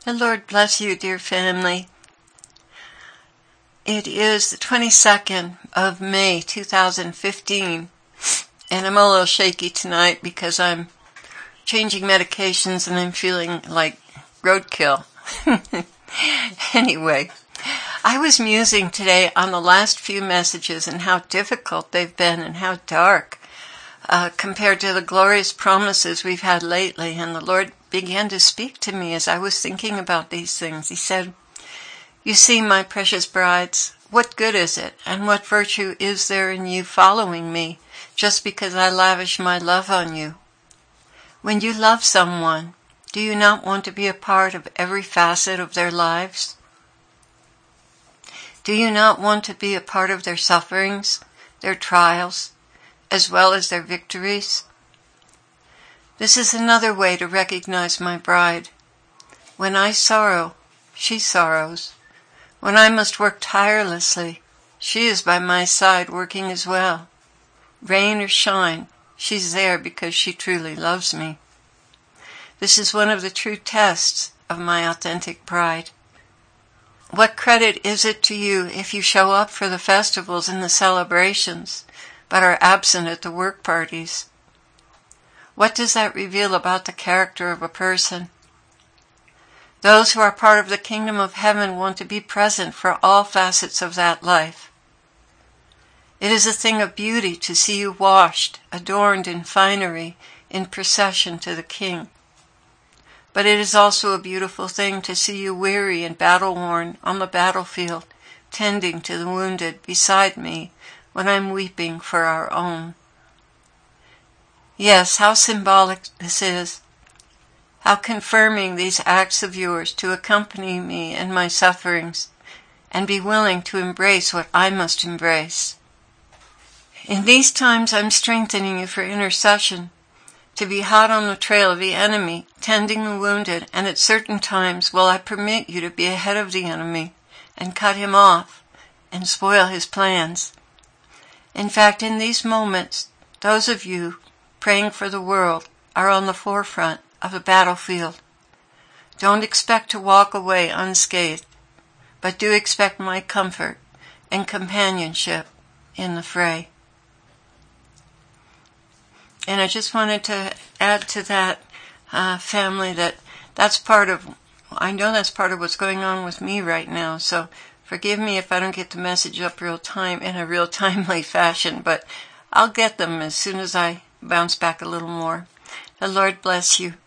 The Lord bless you, dear family. It is the 22nd of May, 2015, and I'm a little shaky tonight because I'm changing medications and I'm feeling like roadkill. Anyway, I was musing today on the last few messages and how difficult they've been and how dark compared to the glorious promises we've had lately. And the Lord began to speak to me as I was thinking about these things. He said, "You see, my precious brides, what good is it and what virtue is there in you following me just because I lavish my love on you? When you love someone, do you not want to be a part of every facet of their lives? Do you not want to be a part of their sufferings, their trials, as well as their victories? This is another way to recognize my bride. When I sorrow, she sorrows. When I must work tirelessly, she is by my side working as well. Rain or shine, she's there because she truly loves me. This is one of the true tests of my authentic bride. What credit is it to you if you show up for the festivals and the celebrations, but are absent at the work parties? What does that reveal about the character of a person? Those who are part of the kingdom of heaven want to be present for all facets of that life. It is a thing of beauty to see you washed, adorned in finery, in procession to the King. But it is also a beautiful thing to see you weary and battle-worn on the battlefield, tending to the wounded beside me when I'm weeping for our own. Yes, how symbolic this is. How confirming these acts of yours to accompany me in my sufferings and be willing to embrace what I must embrace. In these times I'm strengthening you for intercession, to be hot on the trail of the enemy, tending the wounded, and at certain times will I permit you to be ahead of the enemy and cut him off and spoil his plans. In fact, in these moments, those of you praying for the world are on the forefront of the battlefield. Don't expect to walk away unscathed, but do expect my comfort and companionship in the fray. And I just wanted to add to that, family, that's part of what's going on with me right now. So forgive me if I don't get the message up in a real timely fashion, but I'll get them as soon as I bounce back a little more. The Lord bless you.